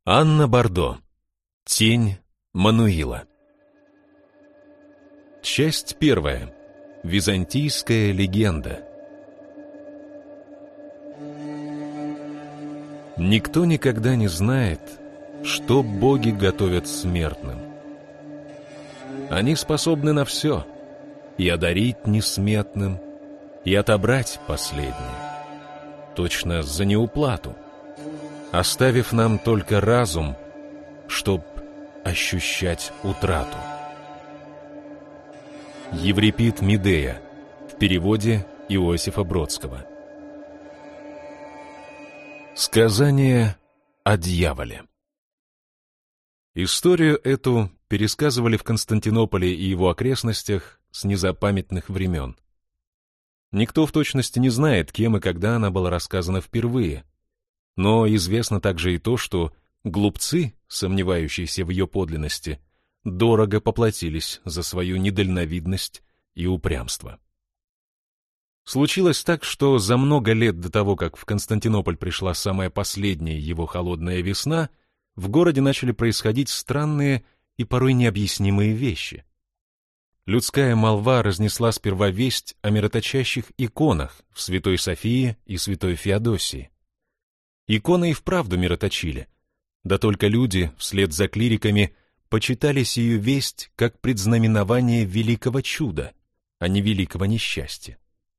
Анна Бордо. Тень Мануила. Часть первая. Византийская легенда. Никто никогда не знает, что боги готовят смертным. Они способны на все, и одарить несметным, и отобрать последнее, точно за неуплату, оставив нам только разум, чтоб ощущать утрату. Еврипид Медея, в переводе Иосифа Бродского. Сказание о дьяволе. Историю эту пересказывали в Константинополе и его окрестностях с незапамятных времен. Никто в точности не знает, кем и когда она была рассказана впервые, но известно также и то, что глупцы, сомневающиеся в ее подлинности, дорого поплатились за свою недальновидность и упрямство. Случилось так, что за много лет до того, как в Константинополь пришла самая последняя его холодная весна, в городе начали происходить странные и порой необъяснимые вещи. Людская молва разнесла сперва весть о мироточащих иконах в Святой Софии и Святой Феодосии. Иконы и вправду мироточили, да только люди, вслед за клириками, почитали сию весть как предзнаменование великого чуда, а не великого несчастья.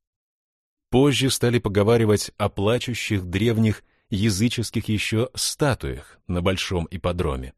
Позже стали поговаривать о плачущих древних языческих еще статуях на большом ипподроме.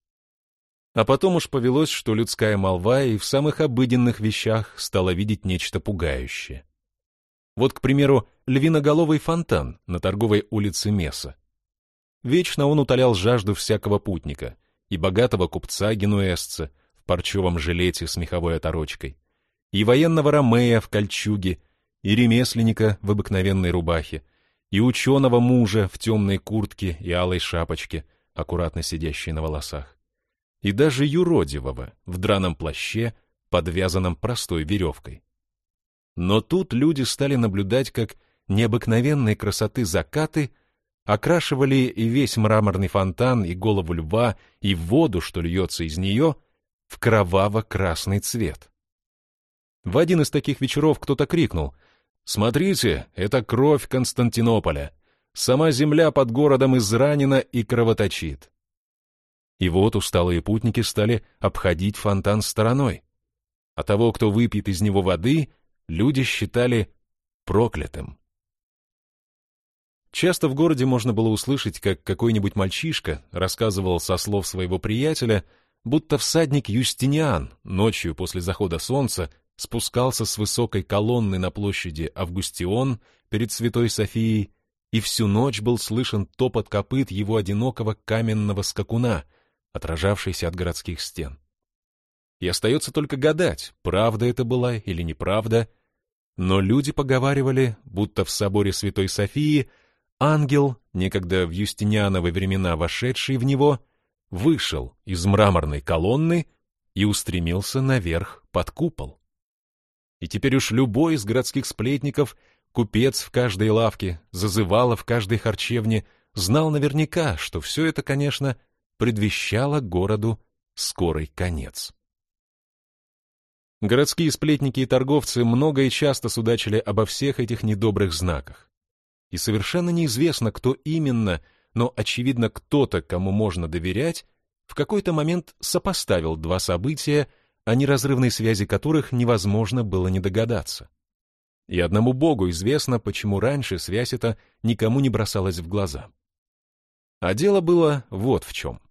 А потом уж повелось, что людская молва и в самых обыденных вещах стала видеть нечто пугающее. Вот, к примеру, львиноголовый фонтан на торговой улице Месса. Вечно он утолял жажду всякого путника, и богатого купца-генуэзца в парчевом жилете с меховой оторочкой, и военного ромея в кольчуге, и ремесленника в обыкновенной рубахе, и ученого мужа в темной куртке и алой шапочке, аккуратно сидящей на волосах, и даже юродивого в драном плаще, подвязанном простой веревкой. Но тут люди стали наблюдать, как необыкновенной красоты закаты окрашивали и весь мраморный фонтан, и голову льва, и воду, что льется из нее, в кроваво-красный цвет. В один из таких вечеров кто-то крикнул: «Смотрите, это кровь Константинополя! Сама земля под городом изранена и кровоточит!» И вот усталые путники стали обходить фонтан стороной, а того, кто выпьет из него воды, люди считали проклятым. Часто в городе можно было услышать, как какой-нибудь мальчишка рассказывал со слов своего приятеля, будто всадник Юстиниан ночью после захода солнца спускался с высокой колонны на площади Августион перед Святой Софией, и всю ночь был слышен топот копыт его одинокого каменного скакуна, отражавшийся от городских стен. И остается только гадать, правда это была или неправда, но люди поговаривали, будто в соборе Святой Софии ангел, некогда в юстиниановы времена вошедший в него, вышел из мраморной колонны и устремился наверх под купол. И теперь уж любой из городских сплетников, купец в каждой лавке, зазывало в каждой харчевне, знал наверняка, что все это, конечно, предвещало городу скорый конец. Городские сплетники и торговцы много и часто судачили обо всех этих недобрых знаках. И совершенно неизвестно, кто именно, но, очевидно, кто-то, кому можно доверять, в какой-то момент сопоставил два события, о неразрывной связи которых невозможно было не догадаться. И одному Богу известно, почему раньше связь эта никому не бросалась в глаза. А дело было вот в чем.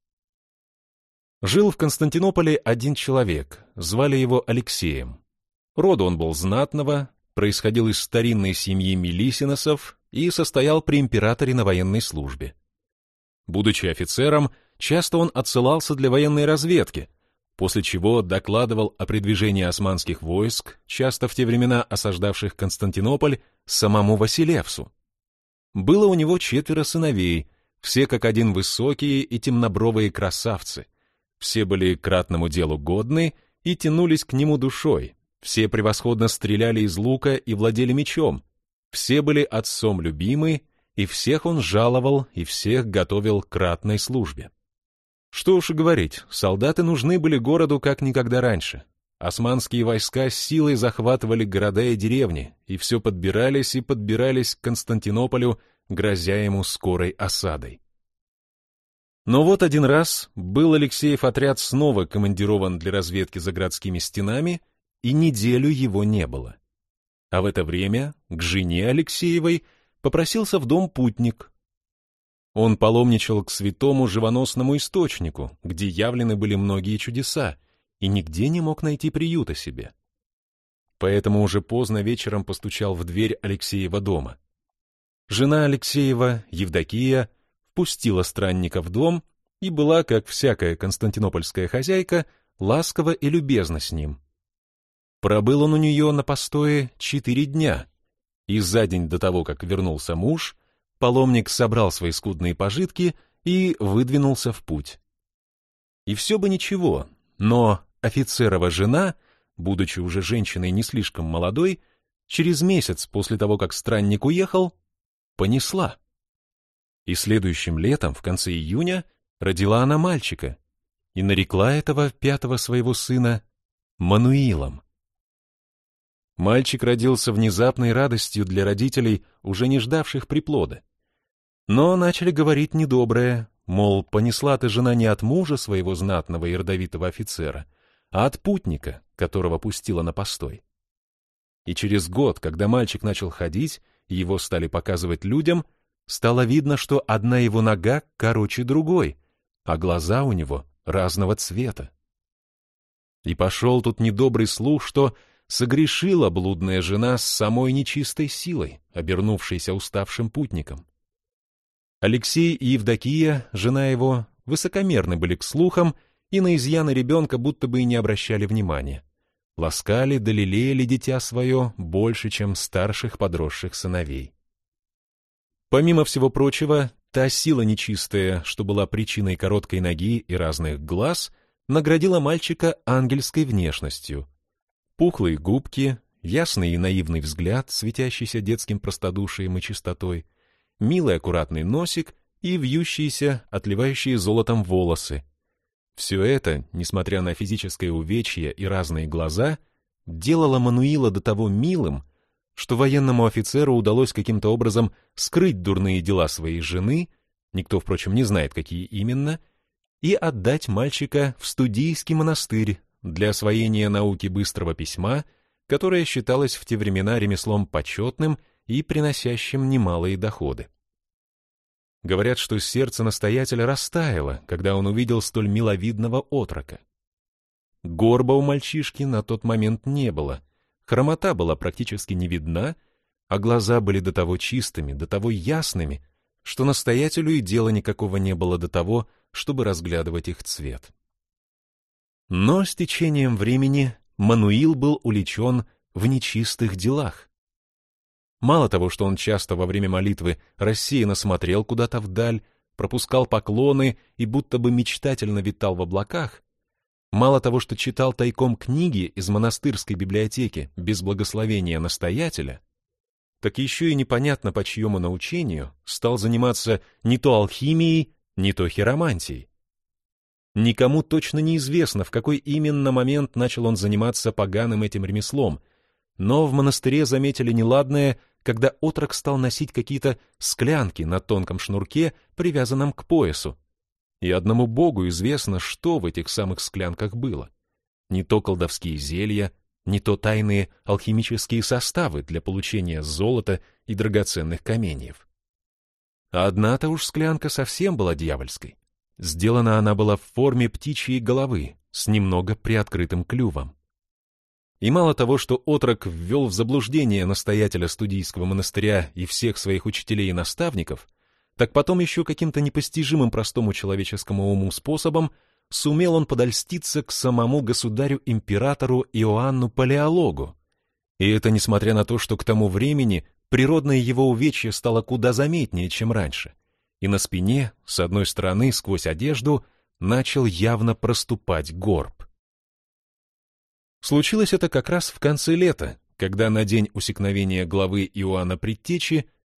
Жил в Константинополе один человек, звали его Алексеем. Роду он был знатного, происходил из старинной семьи Мелисиносов и состоял при императоре на военной службе. Будучи офицером, часто он отсылался для военной разведки, после чего докладывал о передвижении османских войск, часто в те времена осаждавших Константинополь, самому Василевсу. Было у него 4 сыновей, все как один высокие и темнобровые красавцы. Все были к ратному делу годны и тянулись к нему душой, все превосходно стреляли из лука и владели мечом, все были отцом любимы и всех он жаловал, и всех готовил к ратной службе. Что уж и говорить, солдаты нужны были городу как никогда раньше. Османские войска с силой захватывали города и деревни, и все подбирались и подбирались к Константинополю, грозя ему скорой осадой. Но вот один раз был Алексеев отряд снова командирован для разведки за городскими стенами, и неделю его не было. А в это время к жене Алексеевой попросился в дом путник. Он паломничал к святому живоносному источнику, где явлены были многие чудеса, и нигде не мог найти приюта себе. Поэтому уже поздно вечером постучал в дверь Алексеева дома. Жена Алексеева, Евдокия, впустила странника в дом и была, как всякая константинопольская хозяйка, ласкова и любезна с ним. Пробыл он у нее на постое 4 дня, и за день до того, как вернулся муж, паломник собрал свои скудные пожитки и выдвинулся в путь. И все бы ничего, но офицерова жена, будучи уже женщиной не слишком молодой, через месяц после того, как странник уехал, понесла. И следующим летом, в конце июня, родила она мальчика и нарекла этого 5-го своего сына Мануилом. Мальчик родился внезапной радостью для родителей, уже не ждавших приплода. Но начали говорить недоброе, мол, понесла ты жена не от мужа своего знатного и родовитого офицера, а от путника, которого пустила на постой. И через год, когда мальчик начал ходить, и его стали показывать людям, стало видно, что одна его нога короче другой, а глаза у него разного цвета. И пошел тут недобрый слух, что согрешила блудная жена с самой нечистой силой, обернувшейся уставшим путником. Алексей и Евдокия, жена его, высокомерны были к слухам и на изъяны ребенка будто бы и не обращали внимания. Ласкали да лелеяли дитя свое больше, чем старших подросших сыновей. Помимо всего прочего, та сила нечистая, что была причиной короткой ноги и разных глаз, наградила мальчика ангельской внешностью. Пухлые губки, ясный и наивный взгляд, светящийся детским простодушием и чистотой, милый аккуратный носик и вьющиеся, отливающие золотом волосы. Все это, несмотря на физическое увечье и разные глаза, делало Мануила до того милым, что военному офицеру удалось каким-то образом скрыть дурные дела своей жены, никто, впрочем, не знает, какие именно, и отдать мальчика в студийский монастырь для освоения науки быстрого письма, которая считалась в те времена ремеслом почетным и приносящим немалые доходы. Говорят, что сердце настоятеля растаяло, когда он увидел столь миловидного отрока. Горба у мальчишки на тот момент не было, хромота была практически не видна, а глаза были до того чистыми, до того ясными, что настоятелю и дела никакого не было до того, чтобы разглядывать их цвет. Но с течением времени Мануил был увлечен в нечистых делах. Мало того, что он часто во время молитвы рассеянно смотрел куда-то вдаль, пропускал поклоны и будто бы мечтательно витал в облаках, мало того, что читал тайком книги из монастырской библиотеки без благословения настоятеля, так еще и непонятно по чьему научению стал заниматься не то алхимией, не то хиромантией. Никому точно неизвестно, в какой именно момент начал он заниматься поганым этим ремеслом, но в монастыре заметили неладное, когда отрок стал носить какие-то склянки на тонком шнурке, привязанном к поясу. И одному Богу известно, что в этих самых склянках было. Не то колдовские зелья, не то тайные алхимические составы для получения золота и драгоценных каменьев. А одна-то уж склянка совсем была дьявольской. Сделана она была в форме птичьей головы с немного приоткрытым клювом. И мало того, что отрок ввел в заблуждение настоятеля студийского монастыря и всех своих учителей и наставников, так потом еще каким-то непостижимым простому человеческому уму способом сумел он подольститься к самому государю-императору Иоанну Палеологу. И это несмотря на то, что к тому времени природное его увечье стало куда заметнее, чем раньше, и на спине, с одной стороны, сквозь одежду, начал явно проступать горб. Случилось это как раз в конце лета, когда на день усекновения главы Иоанна Предтечи